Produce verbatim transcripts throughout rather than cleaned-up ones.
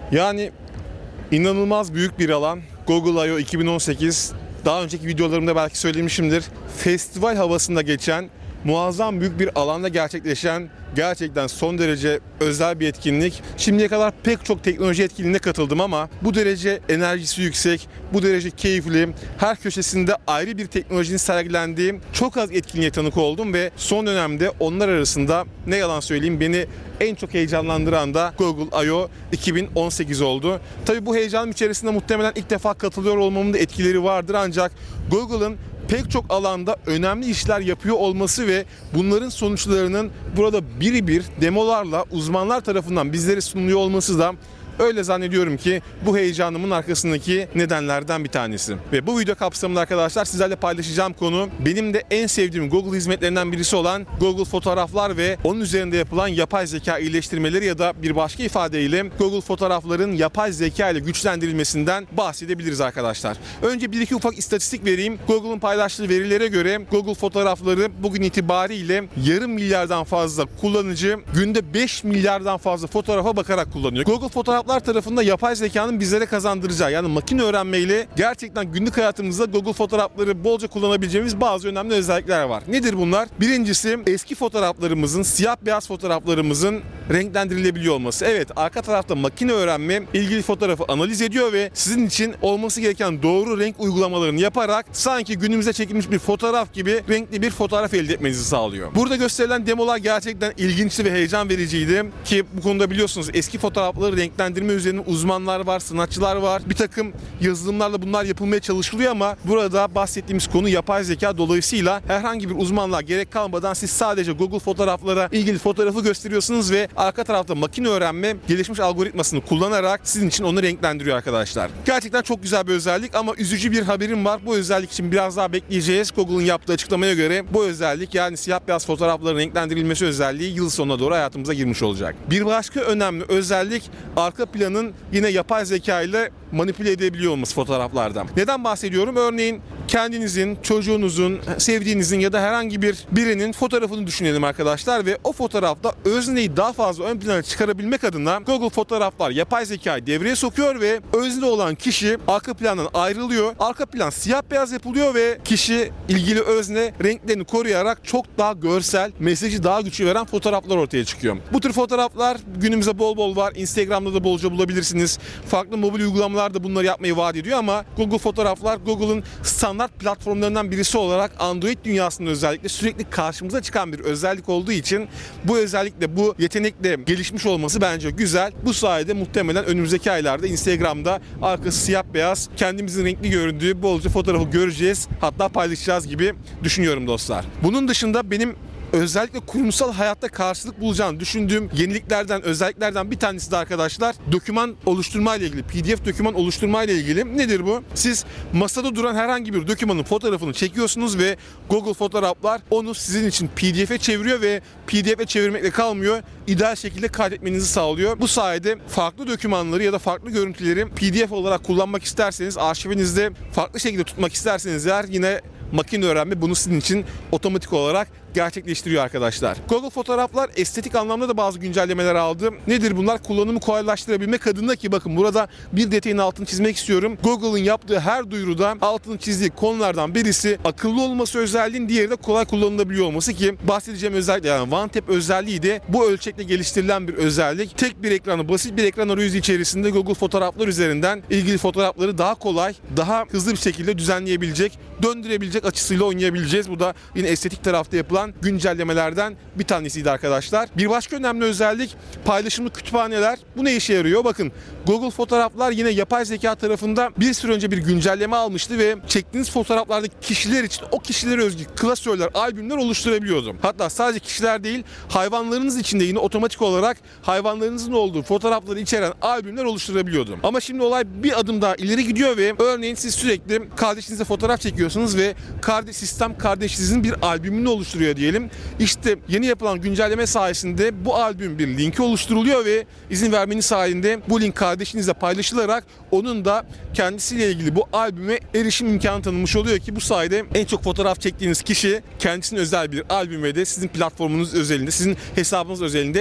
Yani inanılmaz büyük bir alan. Google I O iki bin on sekiz, daha önceki videolarımda belki söylemişimdir. Festival havasında geçen, muazzam büyük bir alanda gerçekleşen gerçekten son derece özel bir etkinlik. Şimdiye kadar pek çok teknoloji etkinliğine katıldım ama bu derece enerjisi yüksek, bu derece keyifli, her köşesinde ayrı bir teknolojinin sergilendiği çok az etkinliğe tanık oldum ve son dönemde onlar arasında ne yalan söyleyeyim beni en çok heyecanlandıran da Google I O iki bin on sekiz oldu. Tabii bu heyecanım içerisinde muhtemelen ilk defa katılıyor olmamın da etkileri vardır ancak Google'ın pek çok alanda önemli işler yapıyor olması ve bunların sonuçlarının burada biri bir demolarla uzmanlar tarafından bizlere sunuluyor olması da öyle zannediyorum ki bu heyecanımın arkasındaki nedenlerden bir tanesi. Ve bu video kapsamında arkadaşlar sizlerle paylaşacağım konu benim de en sevdiğim Google hizmetlerinden birisi olan Google Fotoğraflar ve onun üzerinde yapılan yapay zeka iyileştirmeleri ya da bir başka ifadeyle Google Fotoğrafların yapay zeka ile güçlendirilmesinden bahsedebiliriz arkadaşlar. Önce bir iki ufak istatistik vereyim. Google'ın paylaştığı verilere göre Google Fotoğrafları bugün itibariyle yarım milyardan fazla kullanıcı günde beş milyardan fazla fotoğrafa bakarak kullanıyor. Google Fotoğraf tarafında yapay zekanın bizlere kazandıracağı yani makine öğrenmeyle gerçekten günlük hayatımızda Google Fotoğrafları bolca kullanabileceğimiz bazı önemli özellikler var. Nedir bunlar? Birincisi eski fotoğraflarımızın, siyah beyaz fotoğraflarımızın renklendirilebiliyor olması. Evet, arka tarafta makine öğrenme ilgili fotoğrafı analiz ediyor ve sizin için olması gereken doğru renk uygulamalarını yaparak sanki günümüzde çekilmiş bir fotoğraf gibi renkli bir fotoğraf elde etmenizi sağlıyor. Burada gösterilen demolar gerçekten ilginçti ve heyecan vericiydi ki bu konuda biliyorsunuz eski fotoğrafları renklendirme üzerine uzmanlar var, sanatçılar var. Bir takım yazılımlarla bunlar yapılmaya çalışılıyor ama burada bahsettiğimiz konu yapay zeka dolayısıyla herhangi bir uzmanlığa gerek kalmadan siz sadece Google Fotoğraflara ilgili fotoğrafı gösteriyorsunuz ve arka tarafta makine öğrenme gelişmiş algoritmasını kullanarak sizin için onu renklendiriyor arkadaşlar. Gerçekten çok güzel bir özellik ama üzücü bir haberim var. Bu özellik için biraz daha bekleyeceğiz. Google'ın yaptığı açıklamaya göre bu özellik yani siyah beyaz fotoğrafların renklendirilmesi özelliği yıl sonuna doğru hayatımıza girmiş olacak. Bir başka önemli özellik arka planın yine yapay zeka ile manipüle edebiliyor olması fotoğraflardan. Neden bahsediyorum? Örneğin kendinizin, çocuğunuzun, sevdiğinizin ya da herhangi bir birinin fotoğrafını düşünelim arkadaşlar ve o fotoğrafta özneyi daha fazla ön plana çıkarabilmek adına Google Fotoğraflar yapay zekayı devreye sokuyor ve özne olan kişi arka plandan ayrılıyor. Arka plan siyah beyaz yapılıyor ve kişi ilgili özne renklerini koruyarak çok daha görsel, mesajı daha güçlü veren fotoğraflar ortaya çıkıyor. Bu tür fotoğraflar günümüzde bol bol var. Instagram'da da bolca bulabilirsiniz. Farklı mobil uygulamalar da bunları yapmayı vaat ediyor ama Google Fotoğraflar Google'ın standart platformlarından birisi olarak Android dünyasında özellikle sürekli karşımıza çıkan bir özellik olduğu için bu özellikle bu yetenekle gelişmiş olması bence güzel. Bu sayede muhtemelen önümüzdeki aylarda Instagram'da arkası siyah beyaz kendimizin renkli göründüğü bolca fotoğrafı göreceğiz. Hatta paylaşacağız gibi düşünüyorum dostlar. Bunun dışında benim özellikle kurumsal hayatta karşılık bulacağını düşündüğüm yeniliklerden, özelliklerden bir tanesi de arkadaşlar doküman oluşturma ile ilgili, P D F doküman oluşturma ile ilgili. Nedir bu? Siz masada duran herhangi bir dokümanın fotoğrafını çekiyorsunuz ve Google Fotoğraflar onu sizin için P D F'e çeviriyor ve P D F'e çevirmekle kalmıyor. İdeal şekilde kaydetmenizi sağlıyor. Bu sayede farklı dokümanları ya da farklı görüntüleri P D F olarak kullanmak isterseniz, arşivinizde farklı şekilde tutmak isterseniz eğer yine makine öğrenme bunu sizin için otomatik olarak gerçekleştiriyor arkadaşlar. Google Fotoğraflar estetik anlamda da bazı güncellemeler aldı. Nedir bunlar? Kullanımı kolaylaştırabilmek adına ki bakın burada bir detayın altını çizmek istiyorum. Google'ın yaptığı her duyuruda altını çizdiği konulardan birisi akıllı olması özelliğin, diğeri de kolay kullanılabiliyor olması ki bahsedeceğim özellik yani One Tap özelliği de bu ölçekle geliştirilen bir özellik. Tek bir ekranı, basit bir ekran arayüzü içerisinde Google Fotoğraflar üzerinden ilgili fotoğrafları daha kolay, daha hızlı bir şekilde düzenleyebilecek, döndürebilecek açısıyla oynayabileceğiz. Bu da yine estetik tarafta yapılan güncellemelerden bir tanesiydi arkadaşlar. Bir başka önemli özellik paylaşımlı kütüphaneler. Bu ne işe yarıyor? Bakın Google Fotoğraflar yine yapay zeka tarafında bir süre önce bir güncelleme almıştı ve çektiğiniz fotoğraflardaki kişiler için o kişilere özgü klasörler, albümler oluşturabiliyordu. Hatta sadece kişiler değil, hayvanlarınız için de yine otomatik olarak hayvanlarınızın olduğu fotoğrafları içeren albümler oluşturabiliyordu. Ama şimdi olay bir adım daha ileri gidiyor ve örneğin siz sürekli kardeşinize fotoğraf çekiyorsunuz ve kardeş sistem kardeşinizin bir albümünü oluşturuyor diyelim. İşte yeni yapılan güncelleme sayesinde bu albüm bir linki oluşturuluyor ve izin vermeniz sayesinde bu link kardeşinizle paylaşılarak onun da kendisiyle ilgili bu albüme erişim imkanı tanınmış oluyor ki bu sayede en çok fotoğraf çektiğiniz kişi kendisine özel bir albüme de sizin platformunuz özelinde, sizin hesabınız özelinde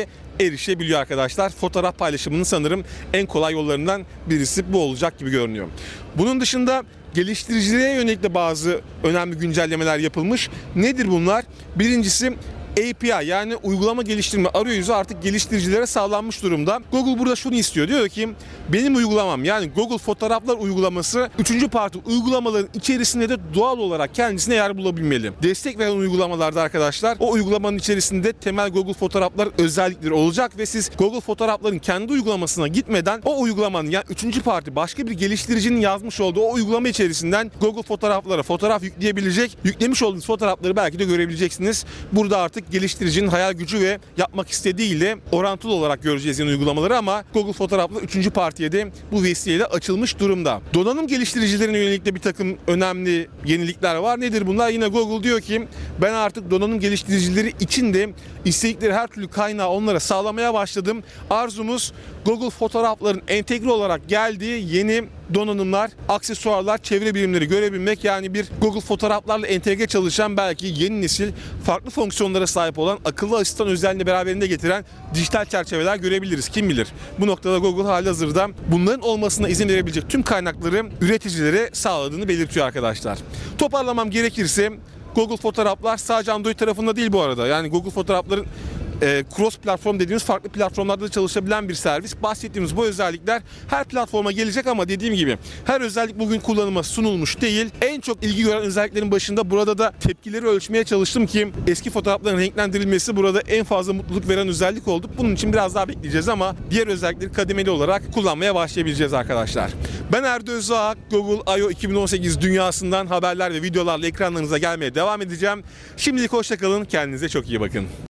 erişebiliyor arkadaşlar. Fotoğraf paylaşımının sanırım en kolay yollarından birisi bu olacak gibi görünüyor. Bunun dışında geliştiricilere yönelik de bazı önemli güncellemeler yapılmış. Nedir bunlar? Birincisi A P I, yani uygulama geliştirme arayüzü artık geliştiricilere sağlanmış durumda. Google burada şunu istiyor. Diyor ki benim uygulamam, yani Google Fotoğraflar uygulaması üçüncü parti uygulamaların içerisinde de doğal olarak kendisine yer bulabilmeli. Destek veren uygulamalarda arkadaşlar o uygulamanın içerisinde temel Google Fotoğraflar özellikleri olacak ve siz Google Fotoğrafların kendi uygulamasına gitmeden o uygulamanın, yani üçüncü parti başka bir geliştiricinin yazmış olduğu o uygulama içerisinden Google Fotoğraflara fotoğraf yükleyebilecek. Yüklemiş olduğunuz fotoğrafları belki de görebileceksiniz. Burada artık geliştiricinin hayal gücü ve yapmak istediğiyle orantılı olarak göreceğiz yeni uygulamaları, ama Google Fotoğraflar üçüncü partiye de bu vesileyle açılmış durumda. Donanım geliştiricilerine yönelik de bir takım önemli yenilikler var. Nedir bunlar? Yine Google diyor ki ben artık donanım geliştiricileri için de istedikleri her türlü kaynağı onlara sağlamaya başladım. Arzumuz Google Fotoğrafların entegre olarak geldiği yeni donanımlar, aksesuarlar, çevre birimleri görebilmek, yani bir Google Fotoğraflarla entegre çalışan, belki yeni nesil farklı fonksiyonlara sahip olan akıllı asistan özelliğini beraberinde getiren dijital çerçeveler görebiliriz. Kim bilir? Bu noktada Google halihazırda bunların olmasına izin verebilecek tüm kaynakları üreticilere sağladığını belirtiyor arkadaşlar. Toparlamam gerekirse Google Fotoğraflar sadece Android tarafında değil bu arada. Yani Google Fotoğrafların E, cross platform dediğimiz farklı platformlarda da çalışabilen bir servis. Bahsettiğimiz bu özellikler her platforma gelecek, ama dediğim gibi her özellik bugün kullanıma sunulmuş değil. En çok ilgi gören özelliklerin başında burada da tepkileri ölçmeye çalıştım ki eski fotoğrafların renklendirilmesi burada en fazla mutluluk veren özellik oldu. Bunun için biraz daha bekleyeceğiz ama diğer özellikleri kademeli olarak kullanmaya başlayabileceğiz arkadaşlar. Ben Erdo Özağ, Google I O iki bin on sekiz dünyasından haberler ve videolarla ekranlarınıza gelmeye devam edeceğim. Şimdilik hoşça kalın, kendinize çok iyi bakın.